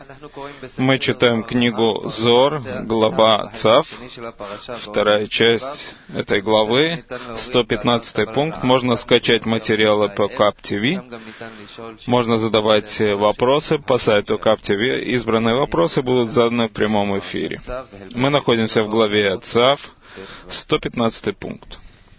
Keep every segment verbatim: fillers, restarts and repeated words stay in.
Мы читаем книгу Зор, глава Цав, вторая часть этой главы, сто пятнадцатый пункт. Можно скачать материалы по КАП-ТВ. Можно задавать вопросы по сайту КАП-ТВ. Избранные вопросы будут заданы в прямом эфире. Мы находимся в главе Цав, сто пятнадцатый пункт.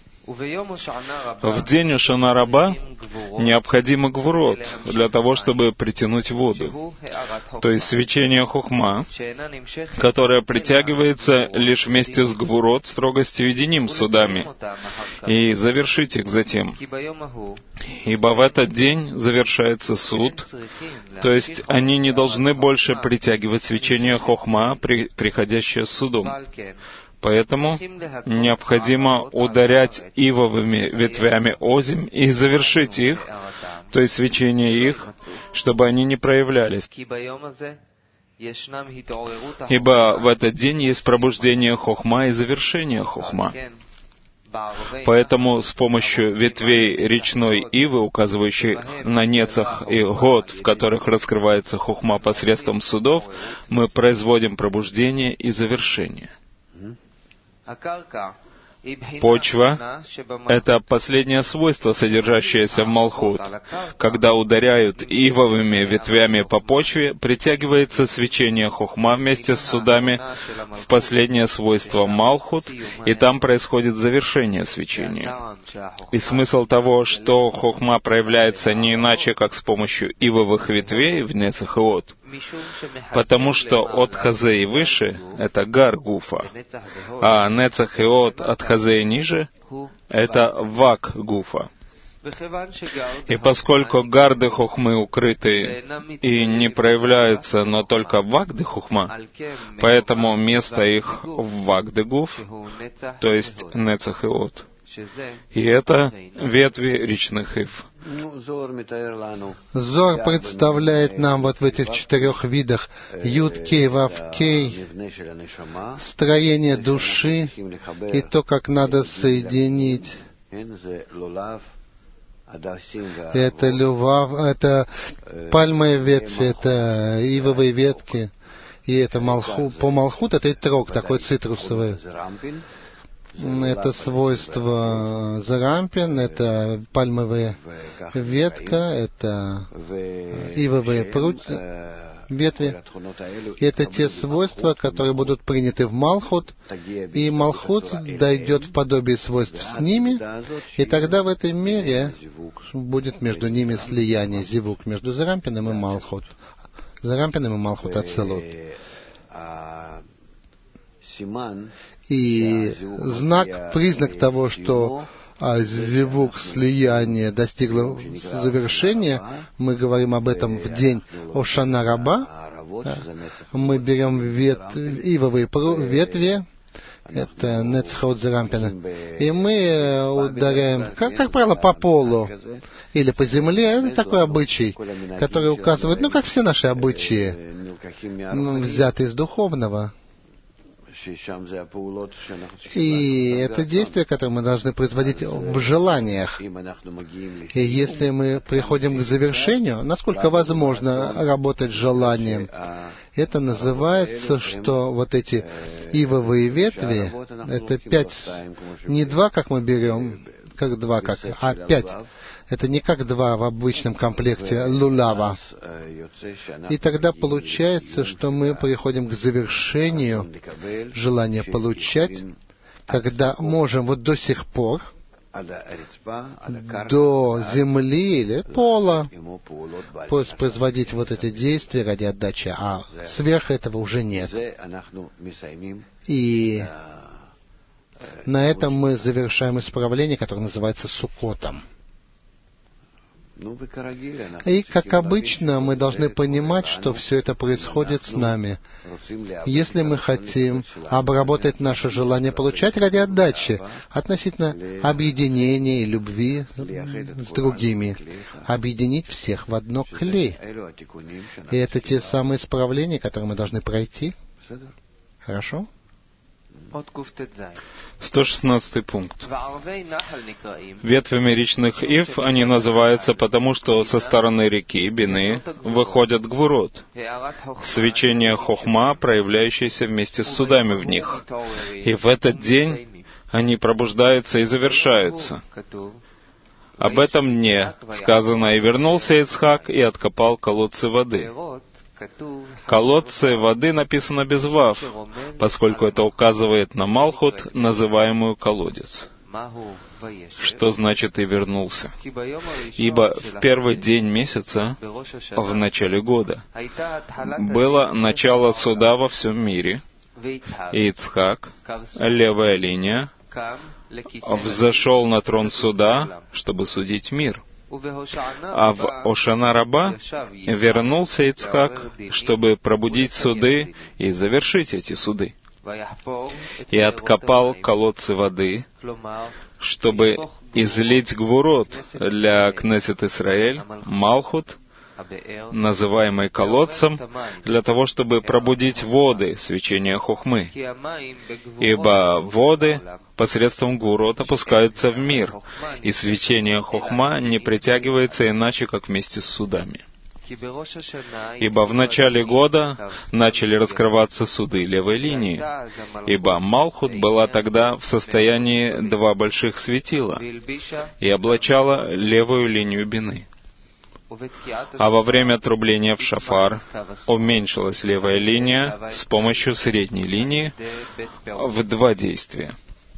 В день Ошана Раба необходимо гвурот для того, чтобы притянуть воду, то есть свечение хохма, которое притягивается лишь вместе с гвурот, строгости виденим судами, и завершить их затем. Ибо в этот день завершается суд, то есть они не должны больше притягивать свечение хохма, при, приходящее с судом. Поэтому необходимо ударять ибовыми ветвями озим и завершить их, то есть свечение их, чтобы они не проявлялись. Ибо в этот день есть пробуждение хохма и завершение хохма. Поэтому с помощью ветвей речной ивы, указывающей на нецах и год, в которых раскрывается хохма посредством судов, мы производим пробуждение и завершение. Почва — это последнее свойство, содержащееся в Малхут. Когда ударяют ивовыми ветвями по почве, притягивается свечение хохма вместе с судами в последнее свойство Малхут, и там происходит завершение свечения. И смысл того, что хохма проявляется не иначе, как с помощью ивовых ветвей в нецах и от, потому что от хазе и выше — это гар гуфа, а нецах и от от хазе и ниже — это вак гуфа. И поскольку гарды хохмы укрыты и не проявляются, но только вагды хохма, поэтому место их в вагды гуф, то есть нецах и от. И это ветви речных ив. Зор представляет нам вот в этих четырех видах Юд-Кей, Вав-Кей, строение души и то, как надо соединить. Это лював, это пальмовые ветви, это ивовые ветки, и это малху, по малхут это итрог, такой цитрусовый. Это свойство зарампин, это пальмовая ветка, это ивовые прутья, ветви. И это те свойства, которые будут приняты в Малхут, и Малхут дойдет в подобие свойств с ними, и тогда в этой мере будет между ними слияние, зивук, между зарампином и Малхут. Зарампином и Малхут Ацилут. И знак, признак того, что а, зивук, слияние достигло завершения, мы говорим об этом в день Ошана Раба. Мы берем вет, ивовые ветви, это нецхот зарампина, и мы ударяем, как, как правило, по полу или по земле. Это такой обычай, который указывает, ну, как все наши обычаи, взятые из духовного. И это действие, которое мы должны производить в желаниях. И если мы приходим к завершению, насколько возможно работать желанием, это называется, что вот эти ивовые ветви, это пять, не два, как мы берем, как два, как, а пять. Это не как два в обычном комплекте лулава. И тогда получается, что мы приходим к завершению желания получать, когда можем вот до сих пор до земли или пола производить вот эти действия ради отдачи, а сверх этого уже нет. И на этом мы завершаем исправление, которое называется Суккотом. И, как обычно, мы должны понимать, что все это происходит с нами. Если мы хотим обработать наше желание получать ради отдачи, относительно объединения и любви с другими, объединить всех в одно клей. И это те самые исправления, которые мы должны пройти. Хорошо? сто шестнадцатый пункт. Ветвями речных ив они называются потому, что со стороны реки Бины выходят гвурот, свечение хохма, проявляющееся вместе с судами в них. И в этот день они пробуждаются и завершаются. Об этом не сказано: «И вернулся Ицхак и откопал колодцы воды». Колодцы воды написано без вав, поскольку это указывает на Малхут, называемую колодец. Что значит «и вернулся»? Ибо в первый день месяца, в начале года, было начало суда во всем мире, и Ицхак, левая линия, взошел на трон суда, чтобы судить мир. А в Ошана Раба вернулся Ицхак, чтобы пробудить суды и завершить эти суды. И откопал колодцы воды, чтобы излить гвурот для Кнесет Исраэль, Малхут, называемый колодцем, для того, чтобы пробудить воды, свечение хохмы. Ибо воды посредством гвурот опускаются в мир, и свечение хохма не притягивается иначе, как вместе с судами. Ибо в начале года начали раскрываться суды левой линии, ибо Малхут была тогда в состоянии два больших светила и облачала левую линию Бины. А во время трубления в шафар уменьшилась левая линия с помощью средней линии в два действия.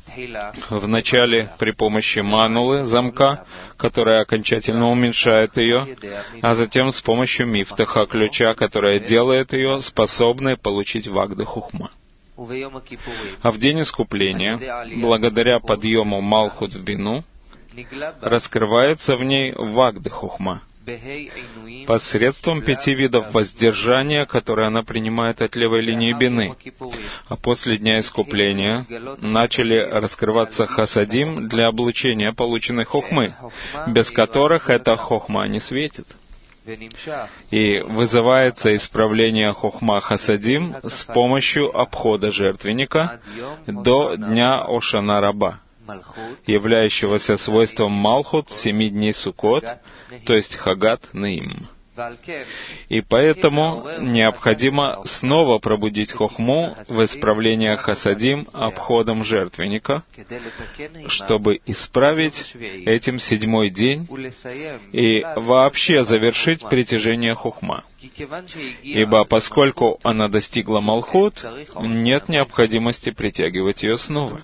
Вначале при помощи манулы, замка, которая окончательно уменьшает ее, а затем с помощью мифтаха, ключа, которая делает ее способной получить вагды хухма. А в день искупления, благодаря подъему Малхут в Бину, раскрывается в ней вагды хухма, посредством пяти видов воздержания, которые она принимает от левой линии Бины. А после Дня Искупления начали раскрываться хасадим для облучения полученной хохмы, без которых эта хохма не светит. И вызывается исправление хохма хасадим с помощью обхода жертвенника до Дня Ошана Раба, являющегося свойством Малхут семи дней Суккот, то есть Хагат Наим. И поэтому необходимо снова пробудить хохму в исправление хасадим обходом жертвенника, чтобы исправить этим седьмой день и вообще завершить притяжение хохма. Ибо поскольку она достигла Малхут, нет необходимости притягивать ее снова.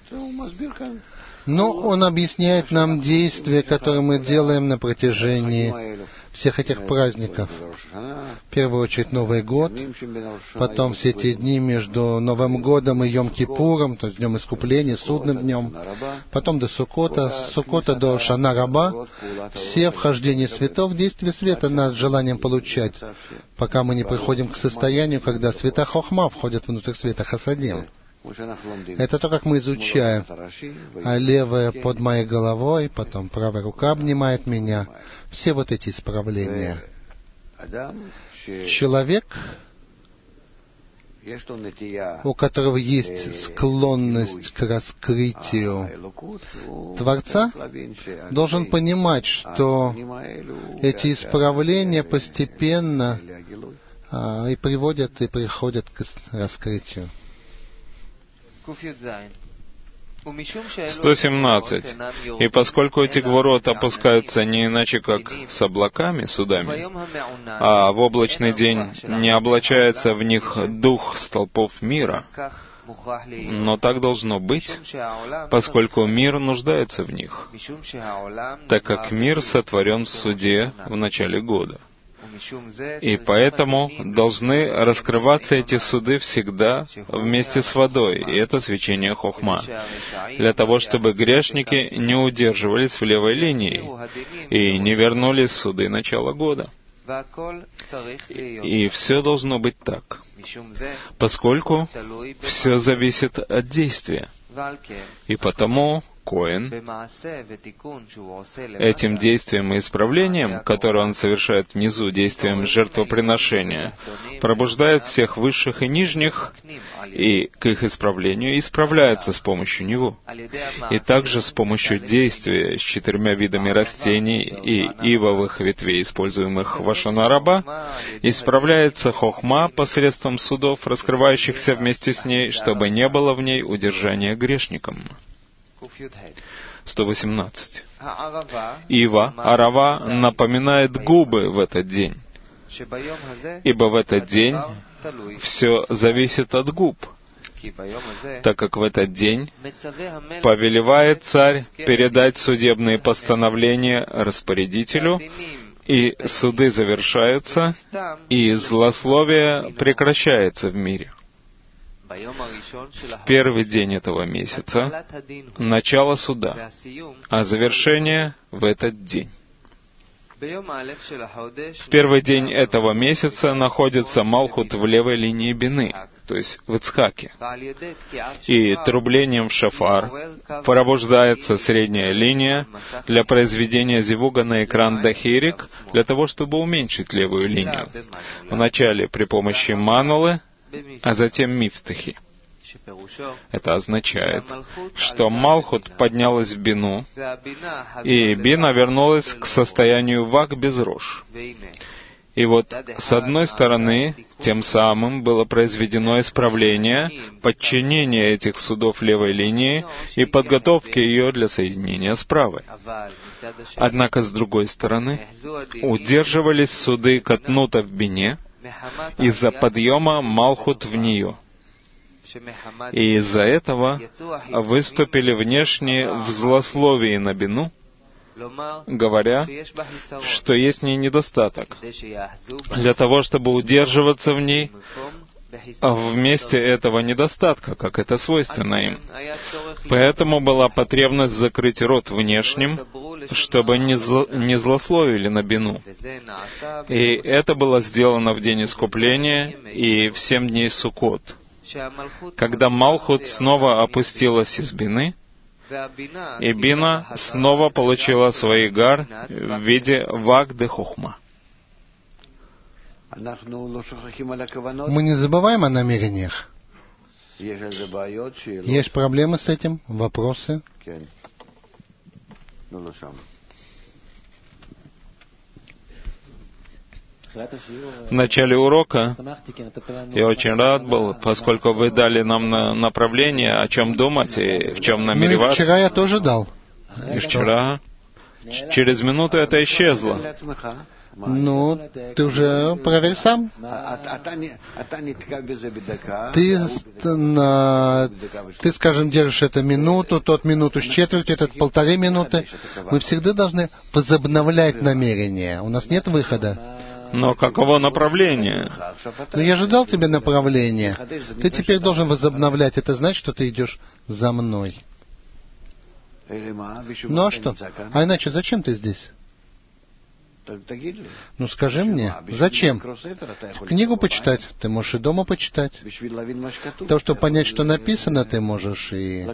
Но он объясняет нам действия, которые мы делаем на протяжении всех этих праздников. В первую очередь Новый год, потом все эти дни между Новым годом и Йом-Кипуром, то есть Днем Искупления, Судным днем, потом до Суккота, с Суккота до Шана Раба, все вхождения светов, действия света над желанием получать, пока мы не приходим к состоянию, когда света Хохма входят внутрь света Хасадим. Это то, как мы изучаем. А левая под моей головой, потом правая рука обнимает меня. Все вот эти исправления. Человек, у которого есть склонность к раскрытию Творца, должен понимать, что эти исправления постепенно а, и приводят, и приходят к раскрытию. сто семнадцать. И поскольку эти гвурот опускаются не иначе, как с облаками, судами, а в облачный день не облачается в них дух столпов мира, но так должно быть, поскольку мир нуждается в них, так как мир сотворен в суде в начале года. И поэтому должны раскрываться эти суды всегда вместе с водой, и это свечение хохма, для того, чтобы грешники не удерживались в левой линии и не вернулись в суды начала года. И все должно быть так, поскольку все зависит от действия. И потому Коэн этим действием и исправлением, которое он совершает внизу, действием жертвоприношения, пробуждает всех высших и нижних, и к их исправлению исправляется с помощью него. И также с помощью действия с четырьмя видами растений и ивовых ветвей, используемых в Лашон ха-раба, исправляется хохма посредством судов, раскрывающихся вместе с ней, чтобы не было в ней удержания грешником. сто восемнадцать. Ива, арава, напоминает губы в этот день, ибо в этот день все зависит от губ, так как в этот день повелевает царь передать судебные постановления распорядителю, и суды завершаются, и злословие прекращается в мире. В первый день этого месяца начало суда, а завершение в этот день. В первый день этого месяца находится Малхут в левой линии бины, то есть в Ицхаке. И трублением в шафар пробуждается средняя линия для произведения зивуга на экран дахирик, для того, чтобы уменьшить левую линию. Вначале при помощи манулы, а затем мифтахи. Это означает, что Малхут поднялась в бину, и бина вернулась к состоянию вак без рож. И вот, с одной стороны, тем самым было произведено исправление, подчинение этих судов левой линии и подготовки ее для соединения с правой. Однако, с другой стороны, удерживались суды Катнута в бине из-за подъема Малхут в нее. И из-за этого выступили внешне в злословии на бину, говоря, что есть в ней недостаток. Для того, чтобы удерживаться в ней, вместе этого недостатка, как это свойственно им. Поэтому была потребность закрыть рот внешним, чтобы не, зл... не злословили на бину. И это было сделано в день искупления и в семь дней Суккот, когда Малхут снова опустилась из бины, и бина снова получила свой гар в виде вак де хохма. Мы не забываем о намерениях. Есть проблемы с этим? Вопросы? В начале урока я очень рад был, поскольку вы дали нам на направление, о чем думать и в чем намереваться. Ну и вчера я тоже дал. И вчера. Через минуту это исчезло. Ну, ты уже проверь сам. Ты, на, ты, скажем, держишь это минуту, тот минуту с четвертью, этот полторы минуты. Мы всегда должны возобновлять намерение. У нас нет выхода. Но каково направление? Ну, я же дал тебе направление. Ты теперь должен возобновлять. Это значит, что ты идешь за мной. Ну а что? А иначе зачем ты здесь? Ну скажи мне, зачем? Книгу почитать? Ты можешь и дома почитать. То, чтобы понять, что написано, ты можешь и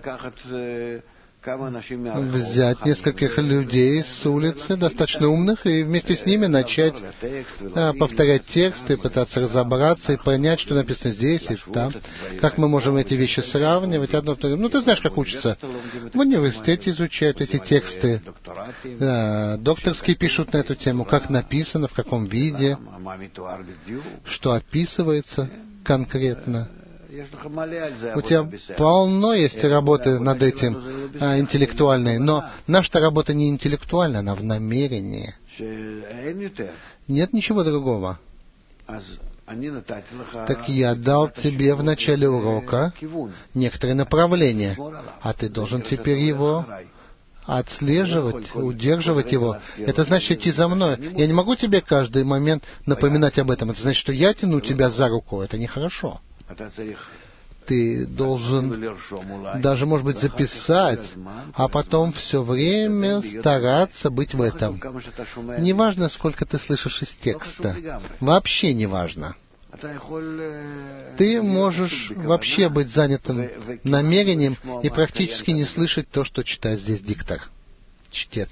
взять нескольких людей с улицы, достаточно умных, и вместе с ними начать а, повторять тексты, пытаться разобраться и понять, что написано здесь и там. Как мы можем эти вещи сравнивать? Одно, ну, ты знаешь, как учатся. В университете изучают эти тексты. Да, докторские пишут на эту тему, как написано, в каком виде, что описывается конкретно. У тебя полно есть работы над этим а, интеллектуальной, но наша работа не интеллектуальная, она в намерении. Нет ничего другого. Так я дал тебе в начале урока некоторые направления, а ты должен теперь его отслеживать, удерживать его. Это значит идти за мной. Я не могу тебе каждый момент напоминать об этом. Это значит, что я тяну тебя за руку. Это нехорошо. Ты должен даже, может быть, записать, а потом все время стараться быть в этом. Неважно, сколько ты слышишь из текста. Вообще не важно. Ты можешь вообще быть занятым намерением и практически не слышать то, что читает здесь диктор, чтец.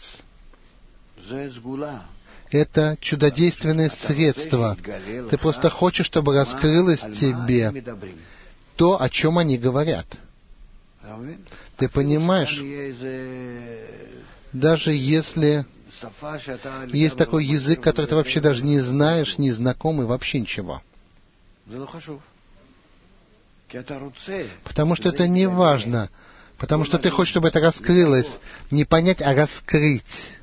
Это чудодейственное средство. Ты просто хочешь, чтобы раскрылось тебе то, о чем они говорят. Ты понимаешь? Даже если есть такой язык, который ты вообще даже не знаешь, не знаком и вообще ничего. Потому что это не важно. Потому что ты хочешь, чтобы это раскрылось. Не понять, а раскрыть.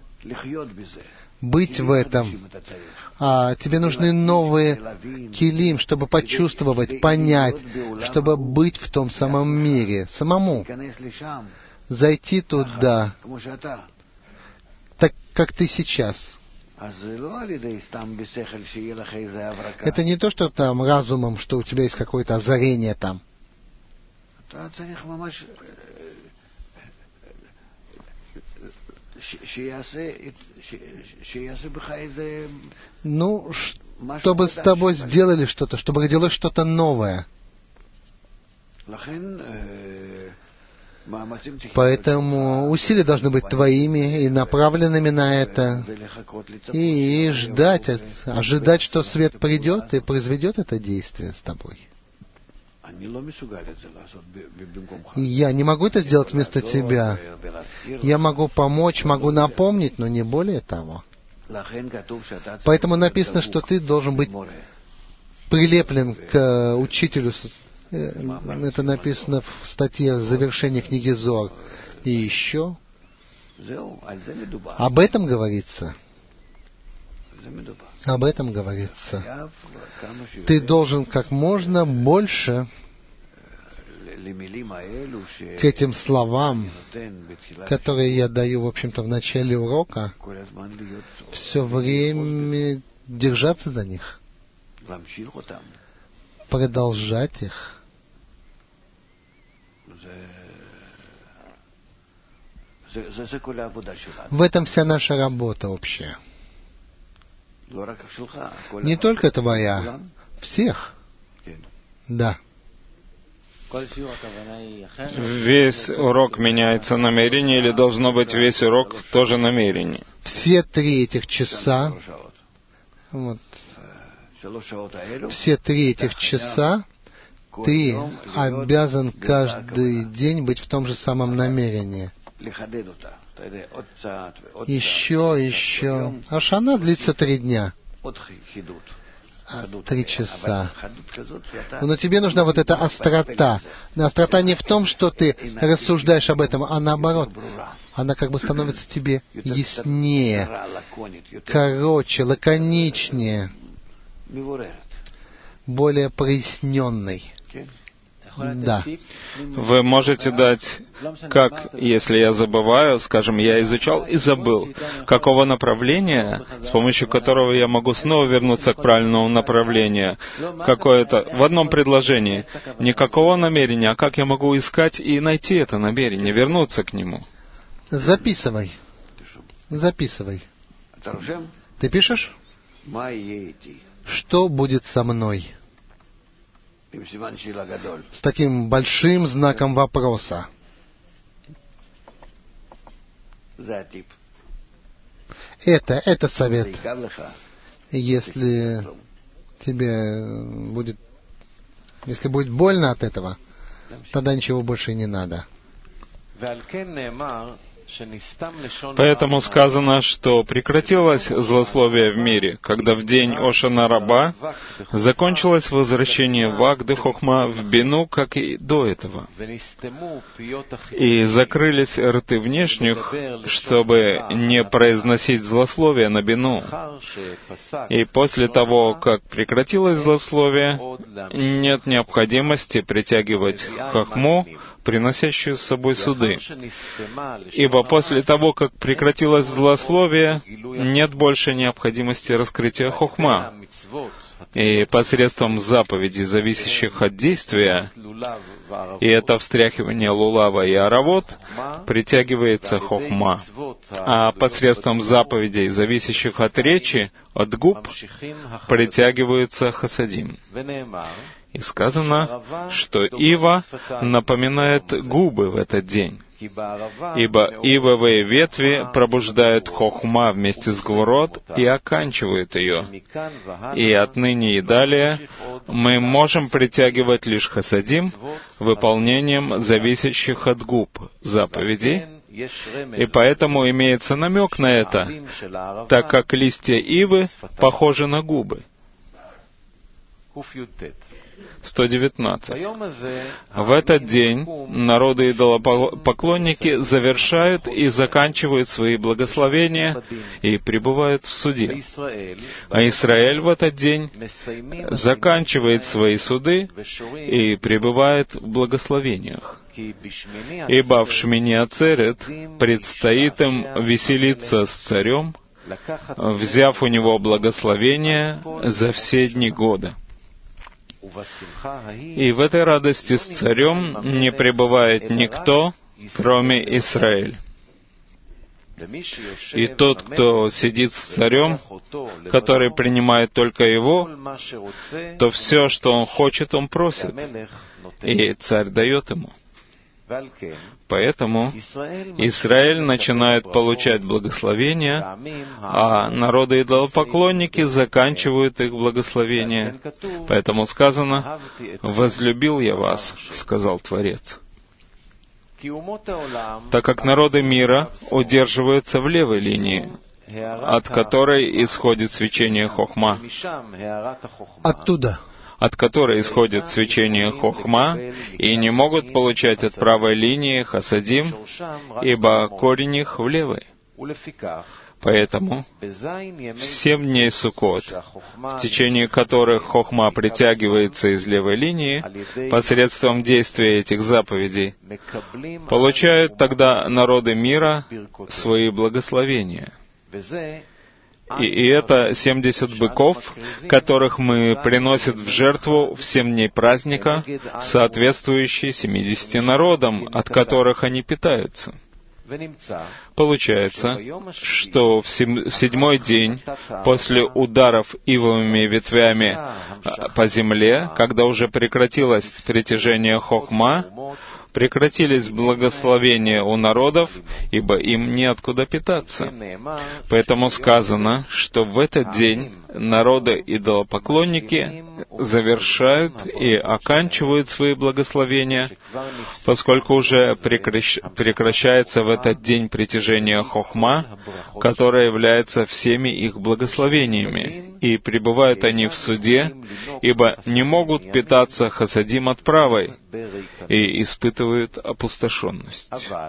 Быть в этом. А тебе нужны новые килим, чтобы почувствовать, понять, чтобы быть в том самом мире. Самому. Зайти туда, так как ты сейчас. Это не то, что там разумом, что у тебя есть какое-то озарение там. Ну, чтобы с тобой сделали что-то, чтобы родилось что-то новое. Поэтому усилия должны быть твоими и направленными на это. И, и ждать, ожидать, что свет придет и произведет это действие с тобой. И я не могу это сделать вместо тебя. Я могу помочь, могу напомнить, но не более того. Поэтому написано, что ты должен быть прилеплен к учителю. Это написано в статье завершения книги Зоар. И еще об этом говорится. Об этом говорится. Ты должен как можно больше к этим словам, которые я даю, в общем-то, в начале урока, все время держаться за них, продолжать их. В этом вся наша работа общая. Не только твоя, всех. Да. Весь урок меняется намерение, или должно быть весь урок тоже намерение? Все три этих часа, вот, все три этих часа ты обязан каждый день быть в том же самом намерении. Еще, еще. Ашана длится три дня. Три часа. Но тебе нужна вот эта острота. Острота не в том, что ты рассуждаешь об этом, а наоборот. Она как бы становится тебе яснее, короче, лаконичнее, более проясненной. Да. Вы можете дать, как, если я забываю, скажем, я изучал и забыл, какого направления, с помощью которого я могу снова вернуться к правильному направлению, какое-то, в одном предложении, никакого намерения, а как я могу искать и найти это намерение, вернуться к нему? Записывай. Записывай. Ты пишешь? Что будет со мной? С таким большим знаком вопроса. Это, это совет. Если тебе будет, если будет больно от этого, тогда ничего больше и не надо. Поэтому сказано, что прекратилось злословие в мире, когда в день Ошана Раба закончилось возвращение Вагды Хохма в Бину, как и до этого. И закрылись рты внешних, чтобы не произносить злословие на Бину. И после того, как прекратилось злословие, нет необходимости притягивать Хохму, приносящую с собой суды. Ибо после того, как прекратилось злословие, нет больше необходимости раскрытия хохма. И посредством заповедей, зависящих от действия, И это встряхивание лулава и аравот притягивается хохма. А посредством заповедей, зависящих от речи, от губ, притягиваются хасадим. И сказано, что ива напоминает губы в этот день, ибо ивовые ветви пробуждают хохма вместе с гвурот и оканчивают ее. И отныне и далее мы можем притягивать лишь хасадим выполнением зависящих от губ заповедей, и поэтому имеется намек на это, так как листья ивы похожи на губы. сто девятнадцать. В этот день народы идолопоклонники завершают и заканчивают свои благословения и пребывают в суде. А Израиль в этот день заканчивает свои суды и пребывает в благословениях. Ибо в Шмини Ацерет предстоит им веселиться с царем, взяв у него благословение за все дни года. И в этой радости с царем не пребывает никто, кроме Израиля. И тот, кто сидит с царем, который принимает только его, то все, что он хочет, он просит, и царь дает ему. Поэтому Израиль начинает получать благословения, а народы идолопоклонники заканчивают их благословения. Поэтому сказано: «Возлюбил я вас», — сказал Творец. Так как народы мира удерживаются в левой линии, от которой исходит свечение хохма. Оттуда. от которой исходит свечение хохма, и не могут получать от правой линии хасадим, ибо корень их в левой. Поэтому в семь дней Суккот, в течение которых хохма притягивается из левой линии, посредством действия этих заповедей, получают тогда народы мира свои благословения. И, и это семьдесят быков, которых мы приносим в жертву в семь дней праздника, соответствующие семидесяти народам, от которых они питаются. Получается, что в седьмой день после ударов ивовыми ветвями по земле, когда уже прекратилось притяжение хохма, прекратились благословения у народов, ибо им неоткуда питаться. Поэтому сказано, что в этот день народы-идолопоклонники завершают и оканчивают свои благословения, поскольку уже прекращ... прекращается в этот день притяжение хохма, которое является всеми их благословениями, и пребывают они в суде, ибо не могут питаться хасадим от правой, и испытывают опустошенность.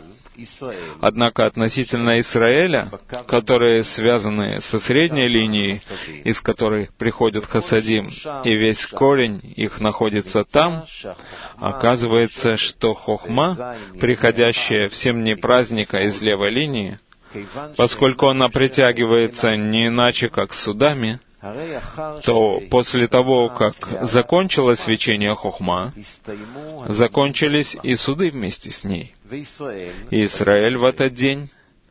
Однако относительно Израиля, которые связаны со средней линией, из которой приходят хасадим, и весь корень их находится там, оказывается, что хохма, приходящая в семь дней праздника из левой линии, поскольку она притягивается не иначе, как судами, то после того, как закончилось свечение хохма, закончились и суды вместе с ней. И Израиль в этот день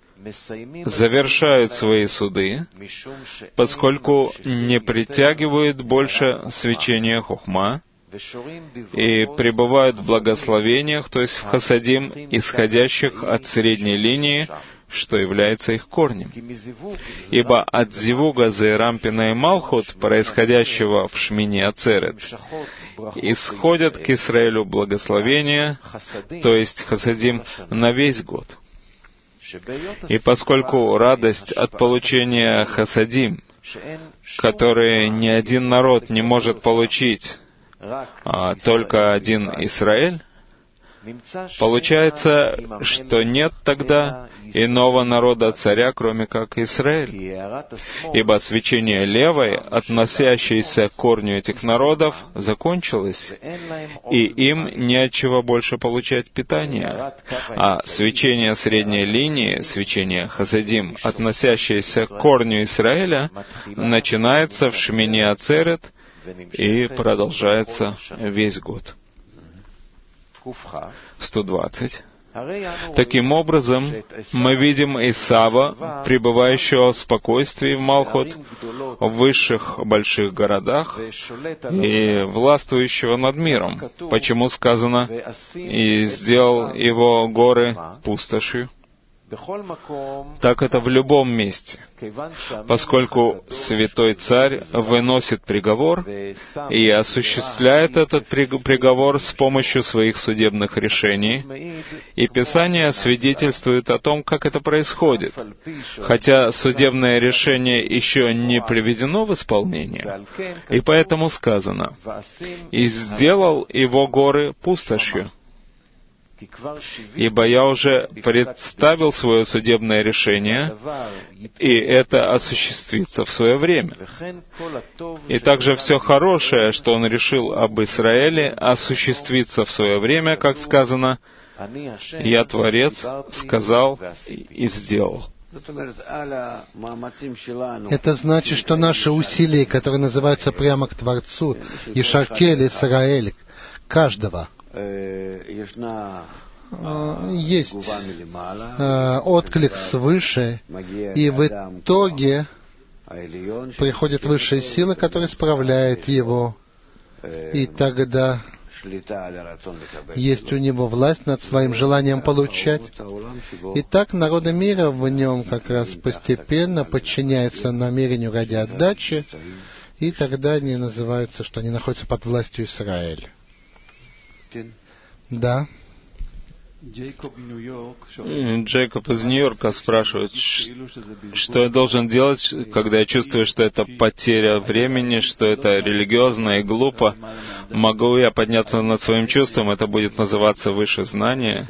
завершает свои суды, поскольку не притягивает больше свечение хохма и пребывают в благословениях, то есть в хасадим, исходящих от средней линии, что является их корнем. Ибо от зивуга Зеирампина и Малхут, происходящего в Шмини Ацерет, исходят к Израилю благословения, то есть хасадим, на весь год. И поскольку радость от получения хасадим, которые ни один народ не может получить, а только один Израиль, получается, что нет тогда иного народа царя, кроме как Израиль. Ибо свечение левой, относящееся к корню этих народов, закончилось, и им не от чего больше получать питание. А свечение средней линии, свечение хасадим, относящееся к корню Израиля, начинается в Шмини Ацерет и продолжается весь год. сто двадцать. Таким образом, мы видим Исава, пребывающего в спокойствии в Малхут, в высших больших городах и властвующего над миром. Почему сказано «И сделал его горы пустошью»? Так это в любом месте, поскольку святой царь выносит приговор и осуществляет этот приговор с помощью своих судебных решений, и Писание свидетельствует о том, как это происходит, хотя судебное решение еще не приведено в исполнение, и поэтому сказано «И сделал его горы пустошью». Ибо я уже представил свое судебное решение, и это осуществится в свое время. И также все хорошее, что он решил об Израиле, осуществится в свое время, как сказано, «Я, Творец, сказал и сделал». Это значит, что наши усилия, которые называются прямо к Творцу, Ешаркель, Исраэль, каждого, есть э, отклик свыше, и в итоге приходит высшая сила, которая справляет его, и тогда есть у него власть над своим желанием получать. И так народы мира в нем как раз постепенно подчиняются намерению ради отдачи, и тогда они называются, что они находятся под властью Израиля. Да. Джейкоб из Нью-Йорка спрашивает, что я должен делать, когда я чувствую, что это потеря времени, что это религиозно и глупо. Могу я подняться над своим чувством, это будет называться выше знания?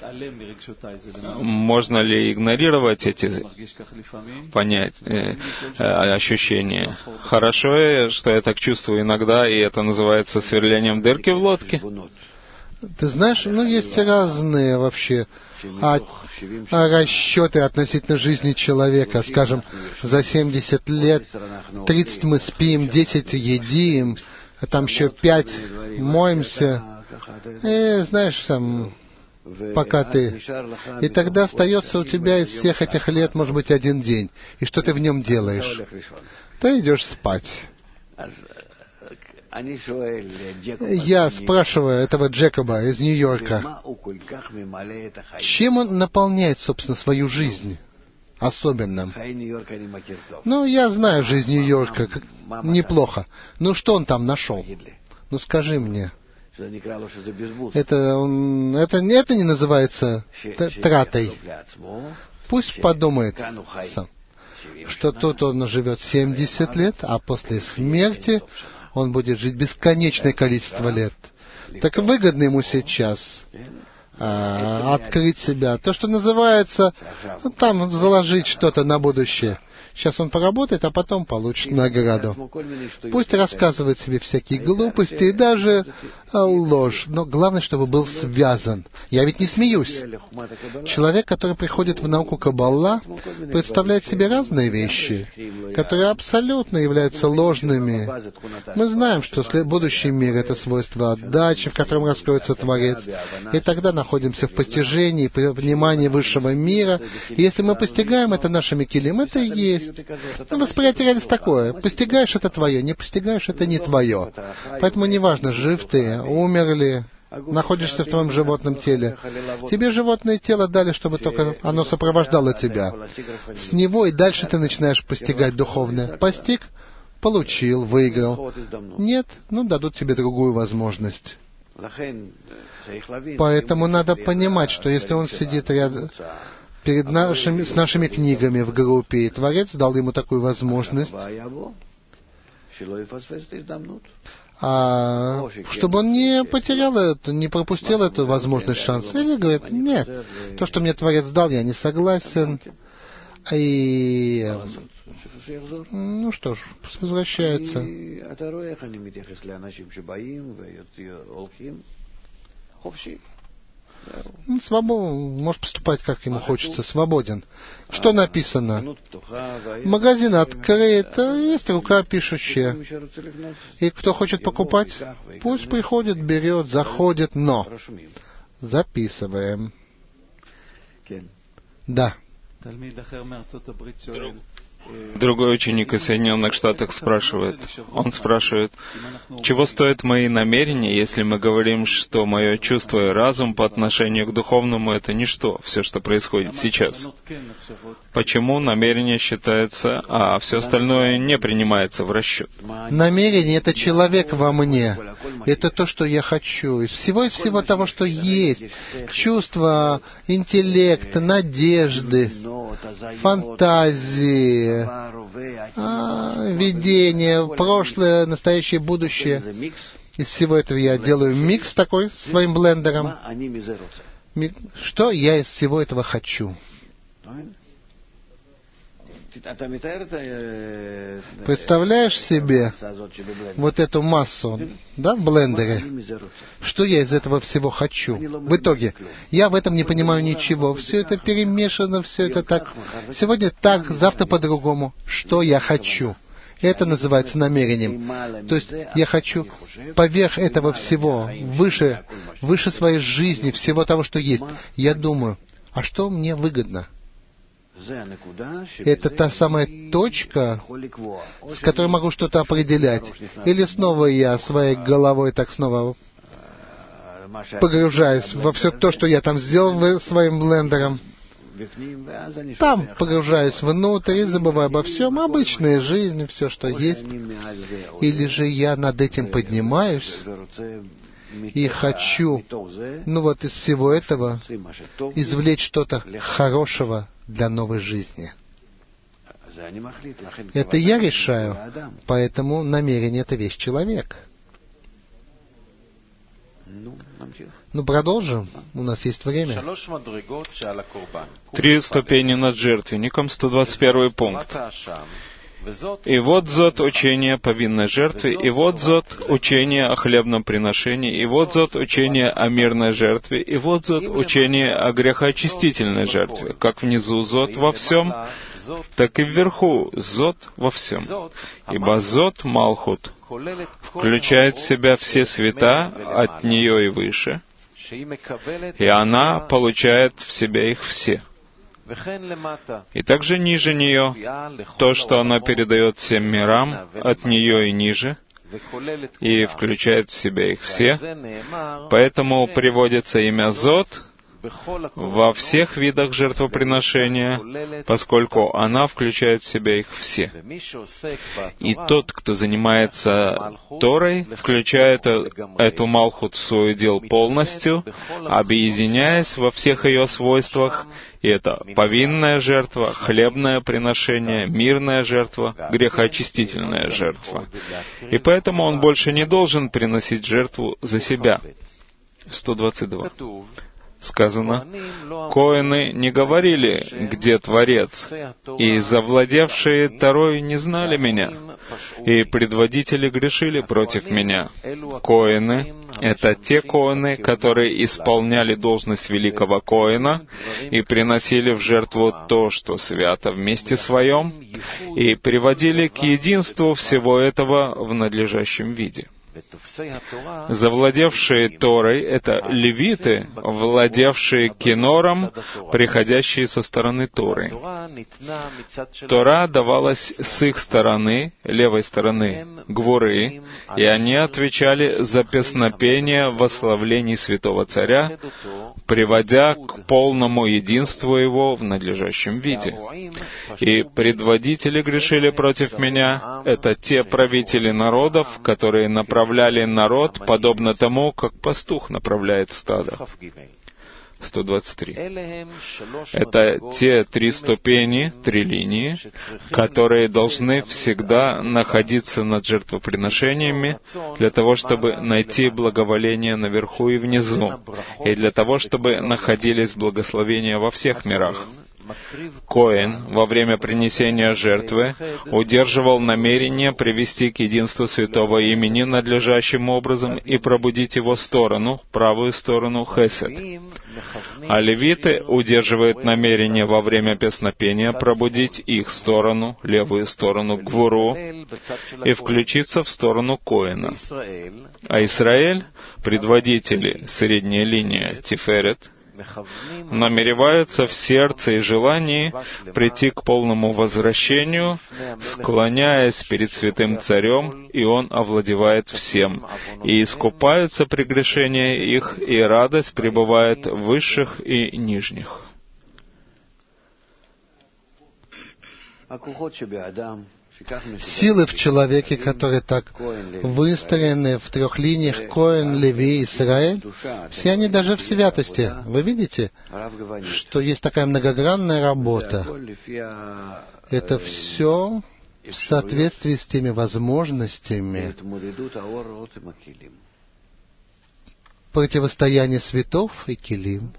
Можно ли игнорировать эти понятия, ощущения? Хорошо, что я так чувствую иногда, и это называется сверлением дырки в лодке? Ты знаешь, ну, есть разные вообще а, а расчеты относительно жизни человека. Скажем, за семьдесят лет, тридцать мы спим, десять едим, а там еще пять моемся. И, знаешь, там, пока ты... И тогда остается у тебя из всех этих лет, может быть, один день. И что ты в нем делаешь? Ты идешь спать. Я спрашиваю этого Джекоба из Нью-Йорка, чем он наполняет, собственно, свою жизнь особенным? Ну, я знаю жизнь Нью-Йорка неплохо. Ну, что он там нашел? Ну, скажи мне. Это, он, это, это не называется тратой. Пусть подумает сам, что тут он живет семьдесят лет, а после смерти он будет жить бесконечное количество лет. Так выгодно ему сейчас а, открыть себя. То, что называется, ну, там заложить что-то на будущее. Сейчас он поработает, а потом получит награду. Пусть рассказывает себе всякие глупости и даже ложь, но главное, чтобы был связан. Я ведь не смеюсь. Человек, который приходит в науку Каббала, представляет себе разные вещи, которые абсолютно являются ложными. Мы знаем, что будущий мир — это свойство отдачи, в котором раскроется Творец, и тогда находимся в постижении, в внимании высшего мира. И если мы постигаем это нашими килим, это и есть. Ну, восприятие реальности такое. Постигаешь — это твое, не постигаешь — это не твое. Поэтому неважно, жив ты, умер ли, находишься в твоем животном теле. Тебе животное тело дали, чтобы только оно сопровождало тебя. С него и дальше ты начинаешь постигать духовное. Постиг — получил, выиграл. Нет, ну, дадут тебе другую возможность. Поэтому надо понимать, что если он сидит рядом перед нашими, с нашими книгами в группе, и Творец дал ему такую возможность, а, чтобы он не потерял это, не пропустил эту возможность, шанс. Или говорит, нет, то, что мне Творец дал, я не согласен. И, ну что ж, возвращается. Свободен, может поступать, как ему хочется, свободен. Что написано? Магазин открыт, есть рука пишущая. И кто хочет покупать, пусть приходит, берет, заходит, но записываем. Да. Другой ученик из Соединенных Штатов спрашивает, он спрашивает, чего стоят мои намерения, если мы говорим, что мое чувство и разум по отношению к духовному — это ничто, все, что происходит сейчас? Почему намерение считается, а все остальное не принимается в расчет? Намерение — это человек во мне. Это то, что я хочу. Из всего из всего того, что есть. Чувства, интеллект, надежды, фантазии, а, видение, прошлое, настоящее, будущее. Из всего этого я делаю микс такой своим блендером. Что я из всего этого хочу? Представляешь себе вот эту массу, да, в блендере? Что я из этого всего хочу? В итоге, я в этом не понимаю ничего. Все это перемешано, все это так. Сегодня так, завтра по-другому. Что я хочу? Это называется намерением. То есть я хочу поверх этого всего, выше, выше своей жизни, всего того, что есть. Я думаю, а что мне выгодно? Это та самая точка, с которой могу что-то определять. Или снова я своей головой так снова погружаюсь во все то, что я там сделал своим блендером. Там погружаюсь внутрь и забываю обо всем, обычной жизни, все, что есть. Или же я над этим поднимаюсь и хочу, ну вот из всего этого, извлечь что-то хорошего для новой жизни. Это я решаю, поэтому намерение — это вещь человека. Ну, продолжим. У нас есть время. Три ступени над жертвенником, сто двадцать первый пункт. И вот зод учение повинной жертве, и вот зод учение о хлебном приношении, и вот зод учение о мирной жертве, и вот зод учение о грехоочистительной жертве. Как внизу зод во всем, так и вверху зод во всем. Ибо зод Малхут включает в себя все света от нее и выше, и она получает в себя их все. И также ниже нее, то, что она передает всем мирам, от нее и ниже, и включает в себя их все. Поэтому приводится имя Зод во всех видах жертвоприношения, поскольку она включает в себя их все. И тот, кто занимается Торой, включает эту Малхут в свой удел полностью, объединяясь во всех ее свойствах, и это повинная жертва, хлебное приношение, мирная жертва, грехоочистительная жертва. И поэтому он больше не должен приносить жертву за себя. сто двадцать два. Сказано, коэны не говорили, где Творец, и завладевшие Торой не знали меня, и предводители грешили против меня. Коэны — это те коэны, которые исполняли должность великого коэна и приносили в жертву то, что свято в месте своем, и приводили к единству всего этого в надлежащем виде. Завладевшие Торой — это левиты, владевшие кинором, приходящие со стороны Торы. Тора давалась с их стороны, левой стороны, гвуры, и они отвечали за песнопение восславлений святого царя, приводя к полному единству его в надлежащем виде. И предводители грешили против меня — это те правители народов, которые направляют направляли народ, подобно тому, как пастух направляет стадо. сто двадцать три. Это те три ступени, три линии, которые должны всегда находиться над жертвоприношениями для того, чтобы найти благоволение наверху и внизу, и для того, чтобы находились благословения во всех мирах. Коэн во время принесения жертвы удерживал намерение привести к единству святого имени надлежащим образом и пробудить его сторону, правую сторону хесед. А левиты удерживают намерение во время песнопения пробудить их сторону, левую сторону гвуру, и включиться в сторону Коэна. А Израиль, предводители, средняя линия, Тиферет, намереваются в сердце и желании прийти к полному возвращению, склоняясь перед святым царем, и он овладевает всем, и искупаются прегрешения их, и радость пребывает в высших и нижних. Силы в человеке, которые так выстроены в трех линиях, Коэн, Леви, Израиль, все они даже в святости. Вы видите, что есть такая многогранная работа. Это все в соответствии с теми возможностями противостояния светов и килим.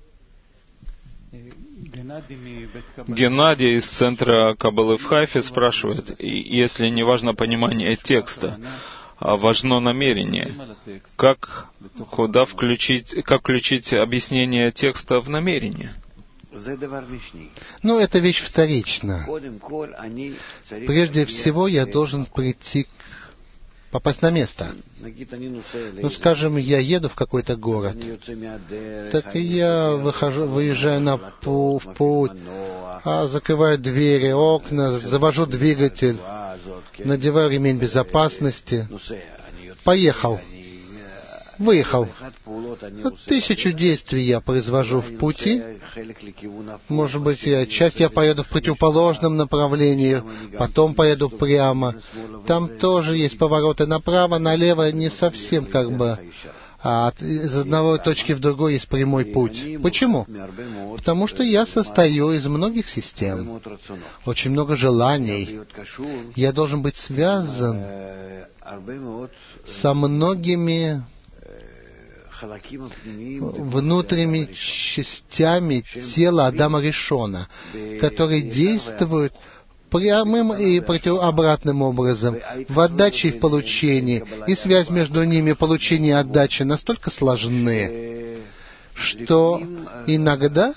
Геннадий из центра Каббалы в Хайфе спрашивает, если не важно понимание текста, а важно намерение, как, куда включить, как включить объяснение текста в намерение? Ну, это вещь вторична. Прежде всего, я должен прийти, попасть на место. Ну, скажем, я еду в какой-то город, так и я выхожу, выезжаю на пу, в путь, а закрываю двери, окна, завожу двигатель, надеваю ремень безопасности, поехал, выехал. Тысячу действий я произвожу в пути. Может быть, я, часть я поеду в противоположном направлении, потом поеду прямо. Там тоже есть повороты направо, налево, не совсем как бы. А от, из одной точки в другой есть прямой путь. Почему? Потому что я состою из многих систем, очень много желаний. Я должен быть связан со многими внутренними частями тела Адама Ришона, которые действуют прямым и противообратным образом, в отдаче и в получении, и связь между ними, получение и отдача, настолько сложны, что иногда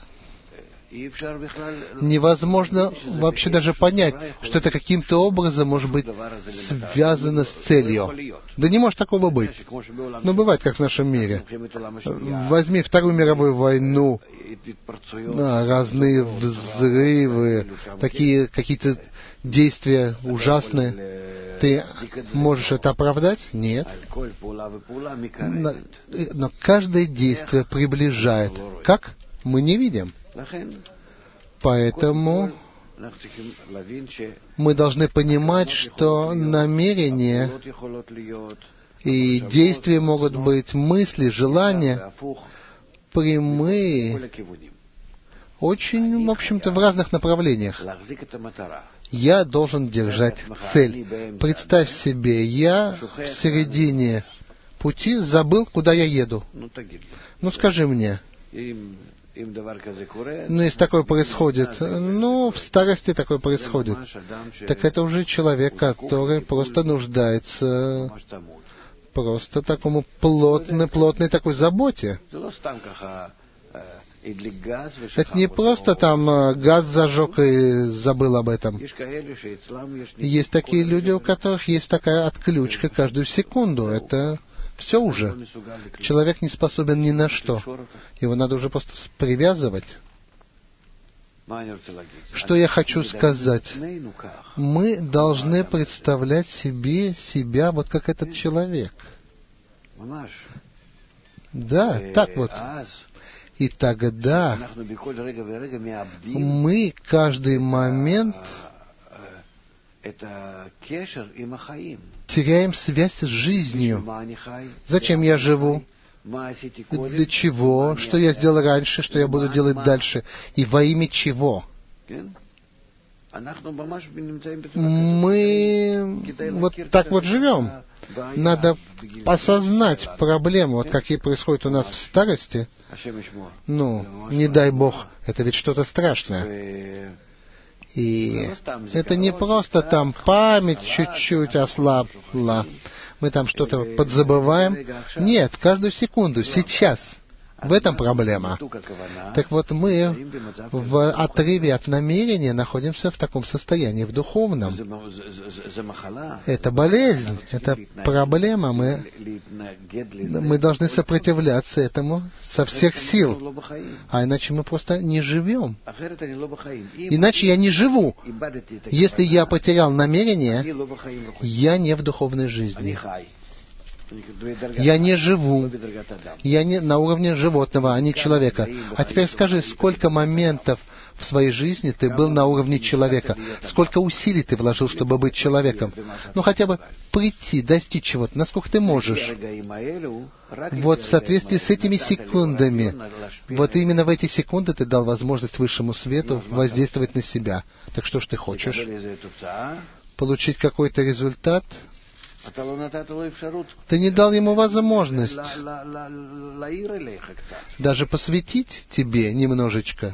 невозможно вообще даже понять, что это каким-то образом может быть связано с целью. Да не может такого быть. Но бывает, как в нашем мире. Возьми Вторую мировую войну, разные взрывы, такие какие-то действия ужасные. Ты можешь это оправдать? Нет. Но, но каждое действие приближает. Как? Мы не видим. Поэтому мы должны понимать, что намерения и действия могут быть, мысли, желания прямые, очень, в общем-то, в разных направлениях. Я должен держать цель. Представь себе, я в середине пути забыл, куда я еду. Ну, скажи мне. Ну, если такое происходит, ну, в старости такое происходит, так это уже человек, который просто нуждается просто такому плотной, плотной такой заботе. Это не просто там газ зажег и забыл об этом. Есть такие люди, у которых есть такая отключка каждую секунду. Это все уже. Человек не способен ни на что. Его надо уже просто привязывать. Что я хочу сказать? Мы должны представлять себе себя вот как этот человек. Да, так вот. И тогда мы каждый момент теряем связь с жизнью. Зачем я живу? Для чего? Что я сделал раньше? Что я буду делать дальше? И во имя чего? мы вот так вот живем. Надо осознать проблему, вот какие происходят у нас в старости. Ну, не дай Бог, это ведь что-то страшное. И это не просто там память чуть-чуть ослабла, мы там что-то подзабываем. Нет, каждую секунду, сейчас. В этом проблема. Так вот, мы в отрыве от намерения находимся в таком состоянии, в духовном. Это болезнь, это проблема. Мы, мы должны сопротивляться этому со всех сил. А иначе мы просто не живем. Иначе я не живу. Если я потерял намерение, я не в духовной жизни. Я не живу. Я не на уровне животного, а не человека. А теперь скажи, сколько моментов в своей жизни ты был на уровне человека? Сколько усилий ты вложил, чтобы быть человеком? Ну, хотя бы прийти, достичь чего-то, насколько ты можешь. Вот в соответствии с этими секундами, вот именно в эти секунды ты дал возможность высшему свету воздействовать на себя. Так что ж ты хочешь? Получить какой-то результат? Ты не дал ему возможность даже посвятить тебе немножечко.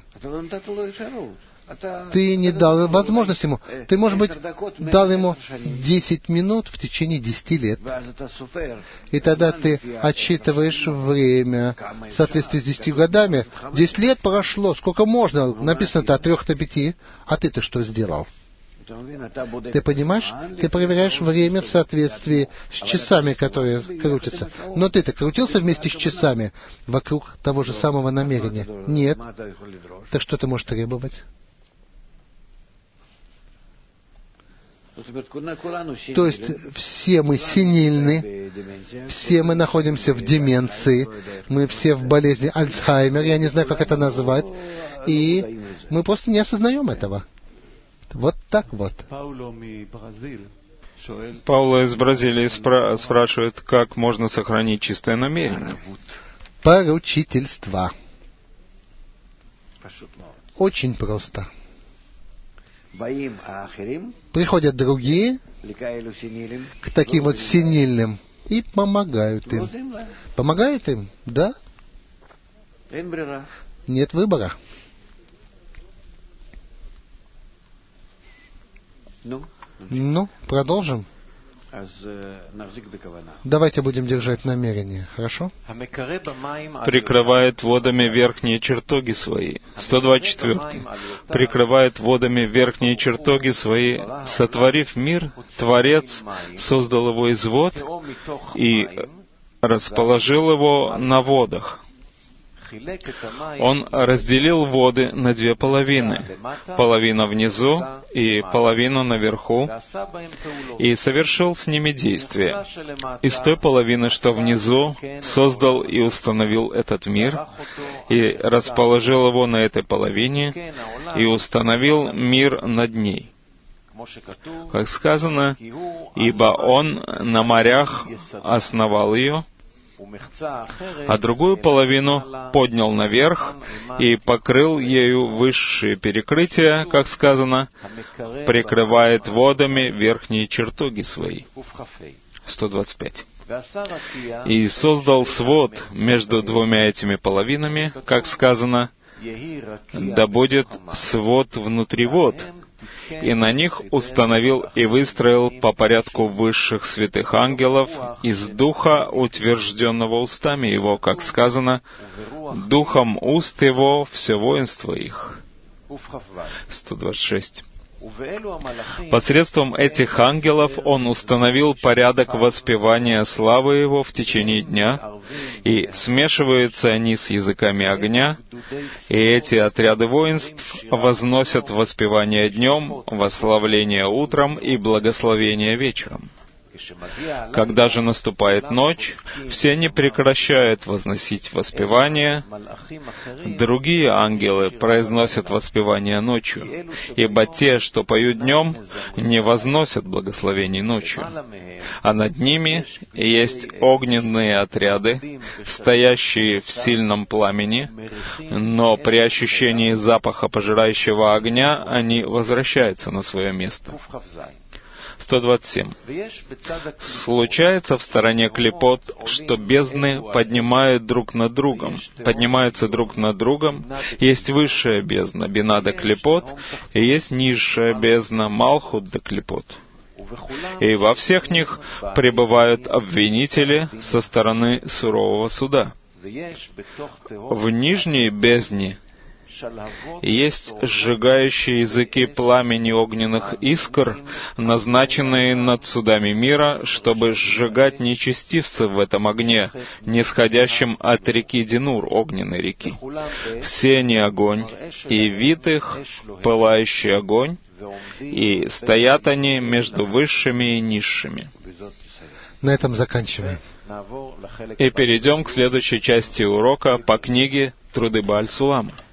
Ты не дал возможность ему. Ты, может быть, дал ему десять минут в течение десяти лет. И тогда ты отсчитываешь время в соответствии с десятью годами. Десять лет прошло. Сколько можно? Написано-то от трех до пяти. А ты-то что сделал? Ты понимаешь? Ты проверяешь время в соответствии с часами, которые крутятся. Но ты-то крутился вместе с часами вокруг того же самого намерения? Нет. Так что ты можешь требовать? То есть все мы синильны, все мы находимся в деменции, мы все в болезни Альцгеймер, я не знаю, как это назвать, и мы просто не осознаем этого. Вот так вот. Пауло из Бразилии спра- спрашивает, как можно сохранить чистое намерение. Поручительство. Очень просто. Приходят другие к таким вот синильным и помогают им. Помогают им, да? Нет выбора. Ну, продолжим. Давайте будем держать намерение, хорошо? Прикрывает водами верхние чертоги свои. сто двадцать четыре. Прикрывает водами верхние чертоги свои, сотворив мир, Творец создал его из вод и расположил его на водах. Он разделил воды на две половины, половина внизу и половину наверху, и совершил с ними действия. Из той половины, что внизу, создал и установил этот мир, и расположил его на этой половине, и установил мир над ней. Как сказано, «Ибо Он на морях основал ее, а другую половину поднял наверх и покрыл ею высшие перекрытия, как сказано, прикрывает водами верхние чертоги свои». сто двадцать пять. «И создал свод между двумя этими половинами, как сказано, да будет свод внутри вод, и на них установил и выстроил по порядку высших святых ангелов из духа, утвержденного устами его, как сказано, духом уст его все воинство их». сто двадцать шесть. Посредством этих ангелов Он установил порядок воспевания славы Его в течение дня, и смешиваются они с языками огня, и эти отряды воинств возносят воспевание днем, восславление утром и благословение вечером. Когда же наступает ночь, все не прекращают возносить воспевание. Другие ангелы произносят воспевание ночью, ибо те, что поют днем, не возносят благословений ночью. А над ними есть огненные отряды, стоящие в сильном пламени, но при ощущении запаха пожирающего огня они возвращаются на свое место. сто двадцать семь. Случается в стороне клипот, что бездны поднимают друг над другом, поднимаются друг над другом. Есть высшая бездна, бина да клипот, и есть низшая бездна, малхут да клипот. И во всех них пребывают обвинители со стороны сурового суда. В нижней бездне есть сжигающие языки пламени огненных искр, назначенные над судами мира, чтобы сжигать нечестивцев в этом огне, нисходящем от реки Динур, огненной реки. Все они огонь, и вид их — пылающий огонь, и стоят они между высшими и низшими. На этом заканчиваем. И перейдем к следующей части урока по книге «Труды Бааль Сулама».